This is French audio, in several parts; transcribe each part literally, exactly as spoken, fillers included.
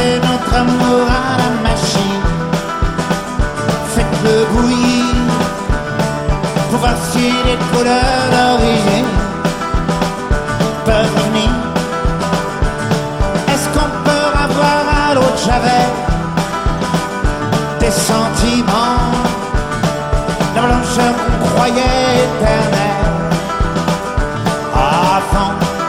Passez notre amour à la machine, faites-le bouillir pour voir si les couleurs d'origine peuvent revenir. Est-ce qu'on peut avoir à l'eau de Javel des sentiments, la blancheur qu'on croyait éternelle avant,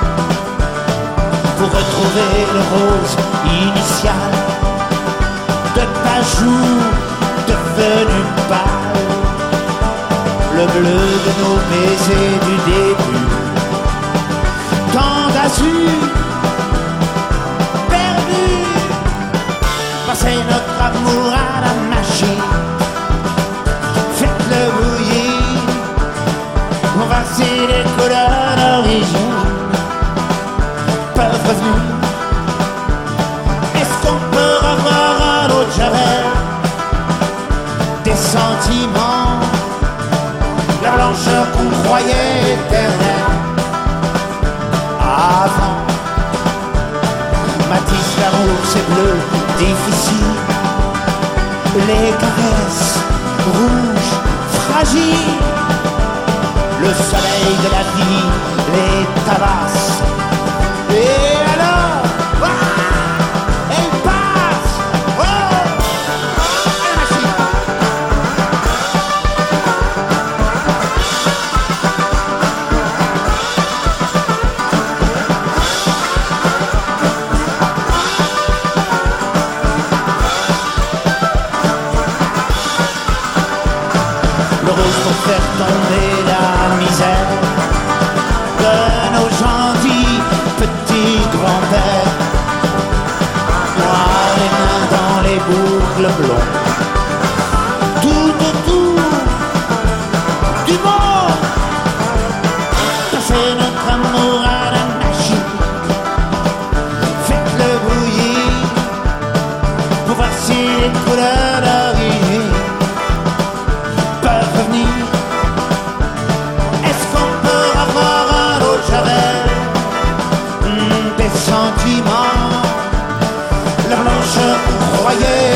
pour retrouver le rose initial de ta joue devenu pâle, le bleu de nos baisers du début, tant d'azur perdu. Passez notre amour à la machine, faites-le bouillir, on va si les couleurs d'origine peuvent revenir. Est-ce qu'on peut avoir à l'eau de Javel des sentiments, la blancheur qu'on croyait éternelle avant? Matisse, l'amour c'est bleu, difficile, les caresses rouges, fragiles, le soleil de la vie les tabasse. Et alors, ah, elle passe. Oh, à la machine. Le rose pour faire tomber la misère de nos gentils petits grands-pères, noirs les mains dans les boucles blondes, tout autour du monde. Passez notre amour à la machine, faites-le bouillir pour voir si les couleurs d'origine peuvent revenir. Est-ce qu'on peut avoir un autre Javel des sentiments, la blancheur qu'on croyait